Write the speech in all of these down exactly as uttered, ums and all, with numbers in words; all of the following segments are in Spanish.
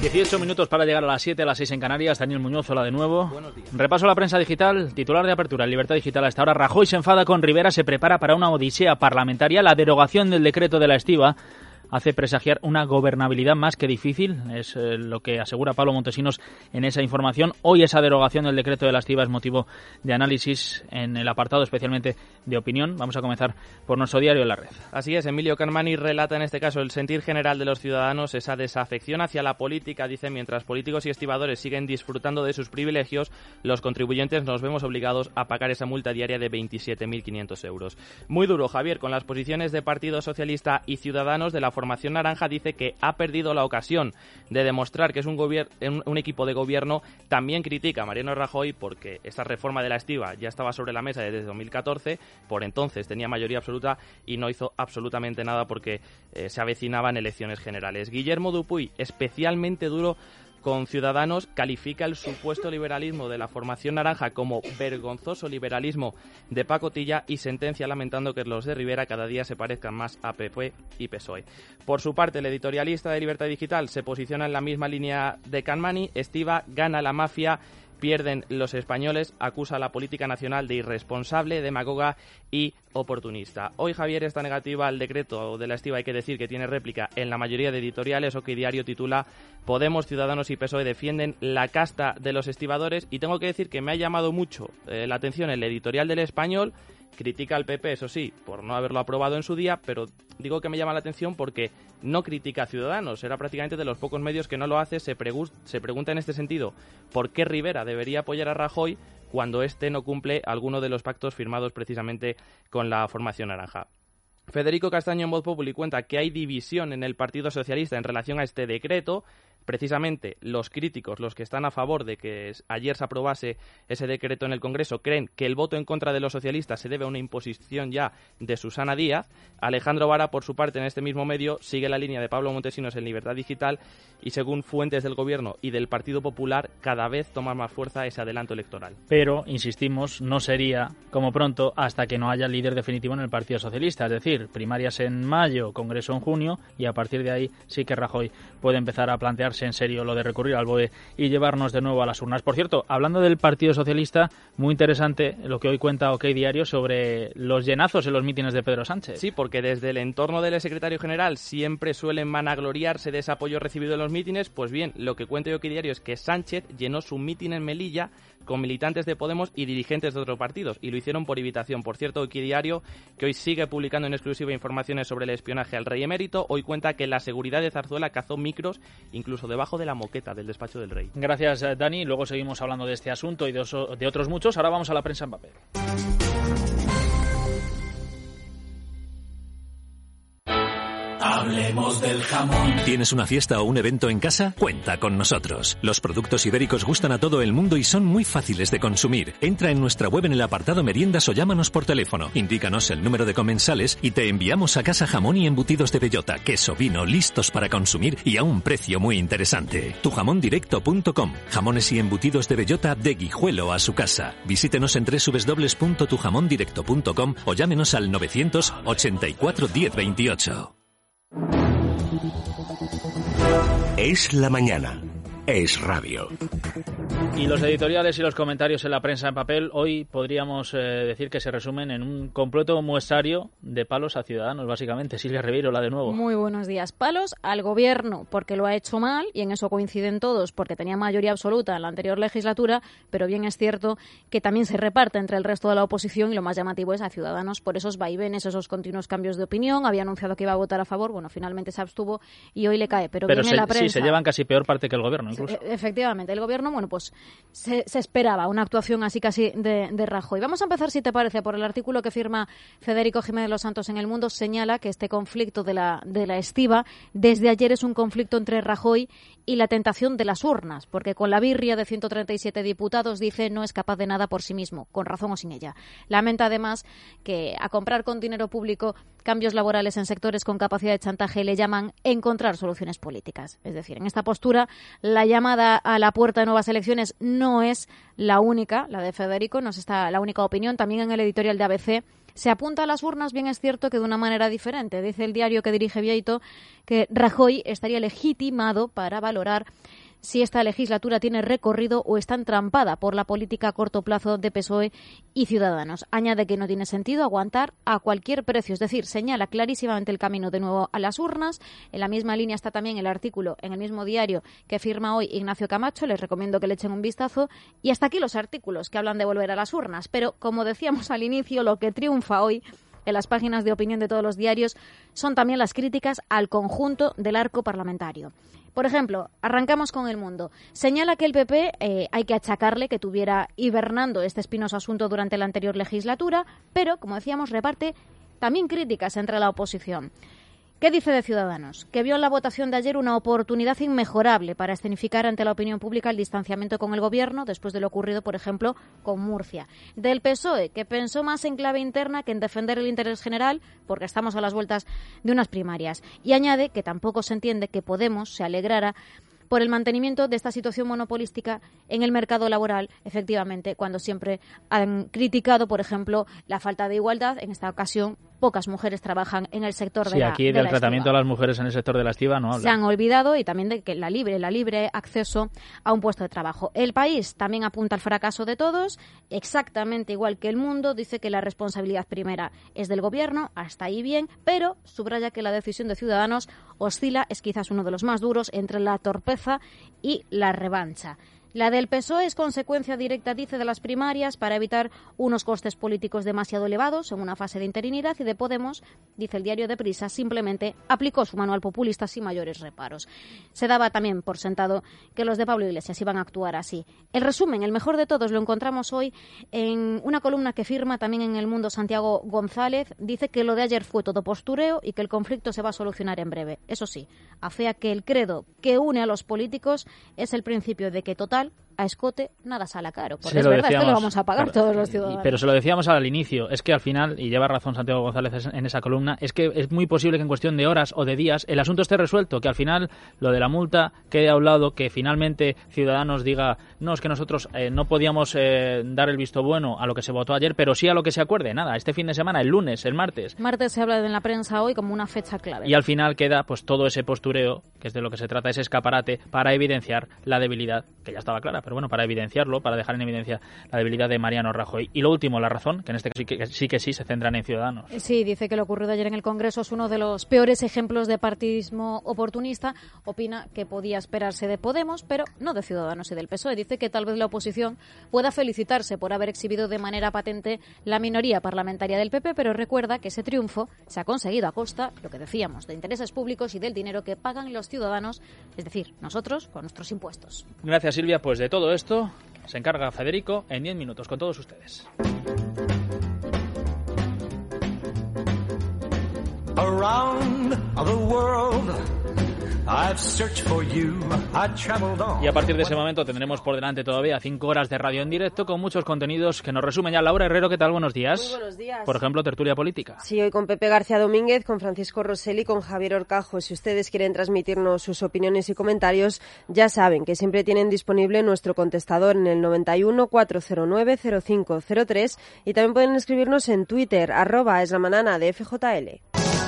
dieciocho minutos para llegar a las siete, a las seis en Canarias. Daniel Muñoz, hola de nuevo. Repaso a la prensa digital. Titular de apertura en Libertad Digital a esta hora. Rajoy se enfada con Rivera, se prepara para una odisea parlamentaria. La derogación del decreto de la estiba hace presagiar una gobernabilidad más que difícil. Es eh, lo que asegura Pablo Montesinos en esa información. Hoy esa derogación del decreto de la estiba es motivo de análisis en el apartado especialmente de opinión. Vamos a comenzar por nuestro diario La Red. Así es, Emilio Carmani relata en este caso el sentir general de los ciudadanos, esa desafección hacia la política. Dice, mientras políticos y estibadores siguen disfrutando de sus privilegios, los contribuyentes nos vemos obligados a pagar esa multa diaria de veintisiete mil quinientos euros. Muy duro, Javier, con las posiciones de Partido Socialista y Ciudadanos de la formación naranja. Dice que ha perdido la ocasión de demostrar que es un, gobier- un, un equipo de gobierno. También critica a Mariano Rajoy porque esta reforma de la estiba ya estaba sobre la mesa desde dos mil catorce, por entonces tenía mayoría absoluta y no hizo absolutamente nada porque eh, se avecinaban elecciones generales. Guillermo Dupuy, especialmente duro con Ciudadanos, califica el supuesto liberalismo de la formación naranja como vergonzoso liberalismo de pacotilla y sentencia lamentando que los de Rivera cada día se parezcan más a P P y P S O E. Por su parte, el editorialista de Libertad Digital se posiciona en la misma línea de Canmani. Estiba, gana la mafia, pierden los españoles, acusa a la política nacional de irresponsable, demagoga y oportunista. Hoy, Javier, esta negativa al decreto de la estiba hay que decir que tiene réplica en la mayoría de editoriales. OK Diario titula: Podemos, Ciudadanos y P S O E defienden la casta de los estibadores. Y tengo que decir que me ha llamado mucho eh, la atención el editorial del Español. Critica al P P, eso sí, por no haberlo aprobado en su día, pero digo que me llama la atención porque no critica a Ciudadanos. Era prácticamente de los pocos medios que no lo hace. Se, pregu- se pregunta en este sentido por qué Rivera debería apoyar a Rajoy cuando éste no cumple alguno de los pactos firmados precisamente con la formación naranja. Federico Castaño en Voz Populi cuenta que hay división en el Partido Socialista en relación a este decreto. Precisamente los críticos, los que están a favor de que ayer se aprobase ese decreto en el Congreso, creen que el voto en contra de los socialistas se debe a una imposición ya de Susana Díaz. Alejandro Vara, por su parte, en este mismo medio, sigue la línea de Pablo Montesinos en Libertad Digital y, según fuentes del Gobierno y del Partido Popular, cada vez toma más fuerza ese adelanto electoral. Pero, insistimos, no sería como pronto hasta que no haya líder definitivo en el Partido Socialista. Es decir, primarias en mayo, Congreso en junio, y a partir de ahí sí que Rajoy puede empezar a plantearse en serio lo de recurrir al B O E y llevarnos de nuevo a las urnas. Por cierto, hablando del Partido Socialista, muy interesante lo que hoy cuenta OK Diario sobre los llenazos en los mítines de Pedro Sánchez. Sí, porque desde el entorno del secretario general siempre suelen vanagloriarse de ese apoyo recibido en los mítines. Pues bien, lo que cuenta OK Diario es que Sánchez llenó su mítin en Melilla con militantes de Podemos y dirigentes de otros partidos, y lo hicieron por invitación. Por cierto, OK Diario, que hoy sigue publicando en exclusiva informaciones sobre el espionaje al rey emérito, hoy cuenta que la seguridad de Zarzuela cazó micros incluso debajo de la moqueta del despacho del rey. Gracias, Dani. Luego seguimos hablando de este asunto y de, oso, de otros muchos. Ahora vamos a la prensa en papel. Hablemos del jamón. ¿Tienes una fiesta o un evento en casa? Cuenta con nosotros. Los productos ibéricos gustan a todo el mundo y son muy fáciles de consumir. Entra en nuestra web en el apartado meriendas o llámanos por teléfono. Indícanos el número de comensales y te enviamos a casa jamón y embutidos de bellota, queso, vino, listos para consumir y a un precio muy interesante. tu jamón directo punto com. Jamones y embutidos de bellota de Guijuelo a su casa. Visítenos en doble u doble u doble u punto tu jamón directo punto com o llámenos al novecientos ochenta y cuatro diez veintiocho. Es la mañana. Es radio. Y los editoriales y los comentarios en la prensa en papel hoy podríamos eh, decir que se resumen en un completo muestrario de palos a Ciudadanos, básicamente. Silvia Ribeiro, la de nuevo. Muy buenos días. Palos al gobierno porque lo ha hecho mal, y en eso coinciden todos porque tenía mayoría absoluta en la anterior legislatura, pero bien es cierto que también se reparte entre el resto de la oposición, y lo más llamativo es a Ciudadanos por esos vaivenes, esos continuos cambios de opinión. Había anunciado que iba a votar a favor, bueno, finalmente se abstuvo y hoy le cae. Pero, pero viene se, la prensa. Sí, se llevan casi peor parte que el gobierno, incluso. E- efectivamente, el gobierno, bueno, pues se, se esperaba una actuación así casi de, de Rajoy. Vamos a empezar, si te parece, por el artículo que firma Federico Jiménez Los Santos en El Mundo. Señala que este conflicto de la, de la estiba desde ayer es un conflicto entre Rajoy y la tentación de las urnas, porque con la birria de ciento treinta y siete diputados, dice, no es capaz de nada por sí mismo, con razón o sin ella. Lamenta además que a comprar con dinero público cambios laborales en sectores con capacidad de chantaje le llaman encontrar soluciones políticas. Es decir, en esta postura, la llamada a la puerta de nuevas elecciones no es la única, la de Federico, no es esta la única opinión. También en el editorial de A B C Se apunta a las urnas, bien es cierto que de una manera diferente. Dice el diario que dirige Vieito que Rajoy estaría legitimado para valorar si esta legislatura tiene recorrido o está entrampada por la política a corto plazo de P S O E y Ciudadanos. Añade que no tiene sentido aguantar a cualquier precio, es decir, señala clarísimamente el camino de nuevo a las urnas. En la misma línea está también el artículo en el mismo diario que firma hoy Ignacio Camacho, les recomiendo que le echen un vistazo. Y hasta aquí los artículos que hablan de volver a las urnas, pero como decíamos al inicio, lo que triunfa hoy en las páginas de opinión de todos los diarios son también las críticas al conjunto del arco parlamentario. Por ejemplo, arrancamos con El Mundo. Señala que el P P eh, hay que achacarle que tuviera hibernando este espinoso asunto durante la anterior legislatura, pero, como decíamos, reparte también críticas entre la oposición. ¿Qué dice de Ciudadanos? Que vio en la votación de ayer una oportunidad inmejorable para escenificar ante la opinión pública el distanciamiento con el Gobierno después de lo ocurrido, por ejemplo, con Murcia. Del P S O E, que pensó más en clave interna que en defender el interés general, porque estamos a las vueltas de unas primarias. Y añade que tampoco se entiende que Podemos se alegrara por el mantenimiento de esta situación monopolística en el mercado laboral, efectivamente, cuando siempre han criticado, por ejemplo, la falta de igualdad. En esta ocasión, pocas mujeres trabajan en el sector de sí, la aquí de del la tratamiento estiva. a las mujeres en el sector de la estiva no habla. Se han olvidado y también de que la libre, la libre acceso a un puesto de trabajo. El País también apunta al fracaso de todos, exactamente igual que El Mundo, dice que la responsabilidad primera es del Gobierno, hasta ahí bien, pero subraya que la decisión de Ciudadanos oscila, es quizás uno de los más duros, entre la torpeza y la revancha. La del P S O E es consecuencia directa, dice, de las primarias para evitar unos costes políticos demasiado elevados en una fase de interinidad, y de Podemos, dice el diario Deprisa, simplemente aplicó su manual populista sin mayores reparos. Se daba también por sentado que los de Pablo Iglesias iban a actuar así. El resumen, el mejor de todos, lo encontramos hoy en una columna que firma también en El Mundo Santiago González. Dice que lo de ayer fue todo postureo y que el conflicto se va a solucionar en breve. Eso sí, afea que el credo que une a los políticos es el principio de que total a escote nada sale caro, porque Se es lo verdad, decíamos, esto lo vamos a pagar pero, todos los ciudadanos. Pero se lo decíamos al inicio, es que al final, y lleva razón Santiago González en esa columna, es que es muy posible que en cuestión de horas o de días el asunto esté resuelto, que al final lo de la multa quede a un lado, que finalmente Ciudadanos diga, no, es que nosotros eh, no podíamos eh, dar el visto bueno a lo que se votó ayer, pero sí a lo que se acuerde, nada, este fin de semana, el lunes, el martes. Martes se habla en la prensa hoy como una fecha clave. Y al final queda pues todo ese postureo, que es de lo que se trata, ese escaparate, para evidenciar la debilidad, que ya estaba clara, pero bueno, para evidenciar para dejar en evidencia la debilidad de Mariano Rajoy. Y lo último, la razón, que en este caso sí que sí, que sí se centran en Ciudadanos. Sí, dice que lo ocurrido ayer en el Congreso es uno de los peores ejemplos de partidismo oportunista. Opina que podía esperarse de Podemos, pero no de Ciudadanos y del P S O E. Dice que tal vez la oposición pueda felicitarse por haber exhibido de manera patente la minoría parlamentaria del P P, pero recuerda que ese triunfo se ha conseguido a costa, lo que decíamos, de intereses públicos y del dinero que pagan los ciudadanos, es decir, nosotros, con nuestros impuestos. Gracias, Silvia. Pues de todo esto se encarga Federico en diez minutos con todos ustedes. Around the world, I've searched for you, I traveled on. Y a partir de ese momento tendremos por delante todavía cinco horas de radio en directo con muchos contenidos que nos resumen ya. Laura Herrero, ¿qué tal? Buenos días. Muy buenos días. Por ejemplo, tertulia política. Sí, hoy con Pepe García Domínguez, con Francisco Rosell y con Javier Horcajo. Si ustedes quieren transmitirnos sus opiniones y comentarios, ya saben que siempre tienen disponible nuestro contestador en el noventa y uno, cuatrocientos nueve, cero cinco cero tres, y también pueden escribirnos en Twitter, arroba es la manana de F J L.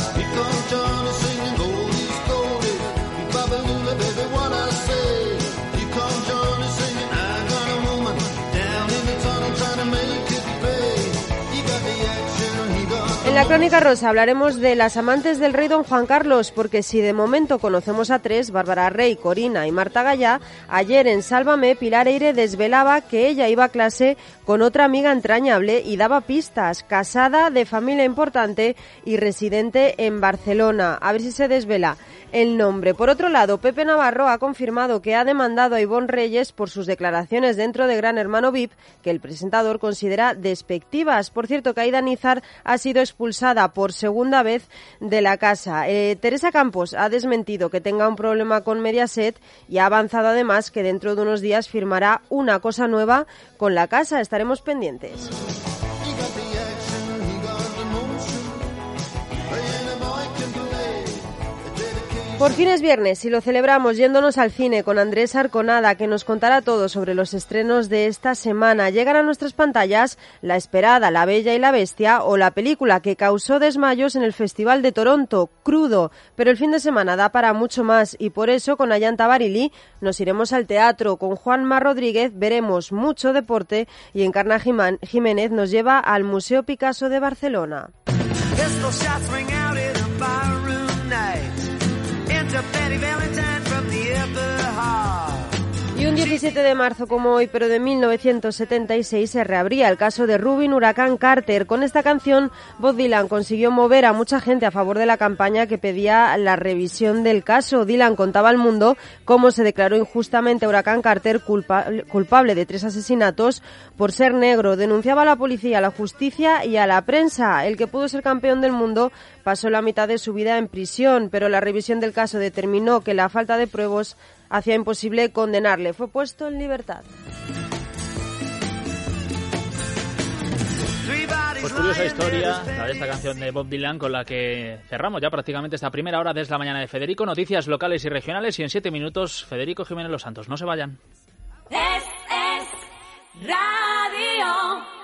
En la Crónica Rosa hablaremos de las amantes del rey don Juan Carlos, porque si de momento conocemos a tres, Bárbara Rey, Corina y Marta Gallá, ayer en Sálvame Pilar Eire desvelaba que ella iba a clase con otra amiga entrañable y daba pistas, casada, de familia importante y residente en Barcelona. A ver si se desvela el nombre. Por otro lado, Pepe Navarro ha confirmado que ha demandado a Ivonne Reyes por sus declaraciones dentro de Gran Hermano V I P, que el presentador considera despectivas. Por cierto, que Aida Nízar ha sido expulsada por segunda vez de la casa. Eh, Teresa Campos ha desmentido que tenga un problema con Mediaset y ha avanzado además que dentro de unos días firmará una cosa nueva con la casa. Estaremos pendientes. Por fin es viernes y lo celebramos yéndonos al cine con Andrés Arconada, que nos contará todo sobre los estrenos de esta semana. Llegan a nuestras pantallas La esperada, La bella y la bestia, o la película que causó desmayos en el Festival de Toronto, Crudo. Pero el fin de semana da para mucho más y por eso con Ayanta Barili nos iremos al teatro. Con Juanma Rodríguez veremos mucho deporte y Encarna Jiménez nos lleva al Museo Picasso de Barcelona. Y un diecisiete de marzo como hoy, pero de mil novecientos setenta y seis, se reabría el caso de Rubin Huracán Carter. Con esta canción, Bob Dylan consiguió mover a mucha gente a favor de la campaña que pedía la revisión del caso. Dylan contaba al mundo cómo se declaró injustamente a Huracán Carter culpa- culpable de tres asesinatos por ser negro. Denunciaba a la policía, a la justicia y a la prensa. El que pudo ser campeón del mundo pasó la mitad de su vida en prisión, pero la revisión del caso determinó que la falta de pruebas hacía imposible condenarle. Fue puesto en libertad. Pues curiosa historia, la de esta canción de Bob Dylan, con la que cerramos ya prácticamente esta primera hora desde la mañana de Federico. Noticias locales y regionales y en siete minutos Federico Jiménez Los Santos. No se vayan. Es, es radio.